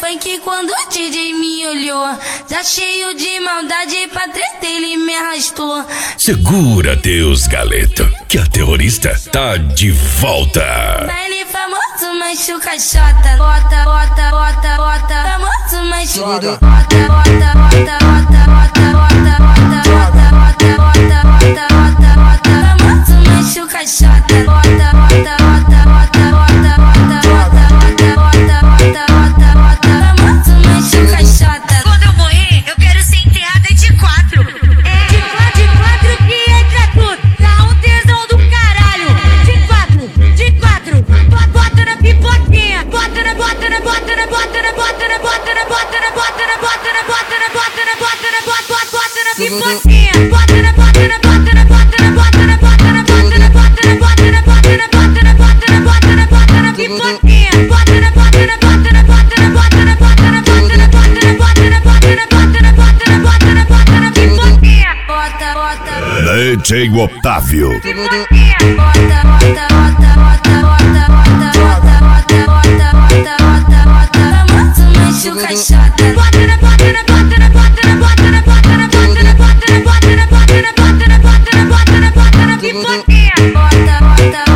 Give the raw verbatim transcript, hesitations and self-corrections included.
funk quando o D J me olhou. Já cheio de maldade pra treta ele me arrastou. Segura Deus, Galeto, que a terrorista tá de volta. Baile famoso, machuca chota. Bota, bota, bota, bota. Famoso, machuca. Bota, bota, bota, bota, bota, bota, bota, bota, bota, bota, bota, bota, bota. Famoso, machuca chota. Bota, bota, bota, bota, bota, bota, bota, bota, bota, bota, bota. Famoso, machuca chota. Quando eu morrer, eu quero ser enterrada de quatro. É, de quatro, de quatro que entra tudo. Dá um tesão do caralho. De quatro, de quatro. Bota, bota na pipoquinha. Bota na, bota na, bota na, bota na, bota na, bota na, bota na, bota na, bota na, bota na, bota na, bota na, bota, bota, bota na pipoquinha. Bota na, bota na, bota na, bota na, bota na, bota na, bota na, bota na, bota na, bota na, bota na, bota na, bota na, bota na pipoquinha. Bota na, bota na, bota na, bota na, bota na, bota na, bota na, bota na, bota na, bota na, bota na, bota na, bota na, bota na pipoquinha. Bota, bota. D J Otávio. Pipoquinha. Bota, bota, bota, bota, bota, bota, bota, bota, bota, bota, bota, bota. Famoso, machuca chota. Bota na, bota na, bota na, bota na, bota na, bota na, bota na, bota na, bota na, bota na, bota na, bota na, bota na, bota na pipoquinha. Bota, bota.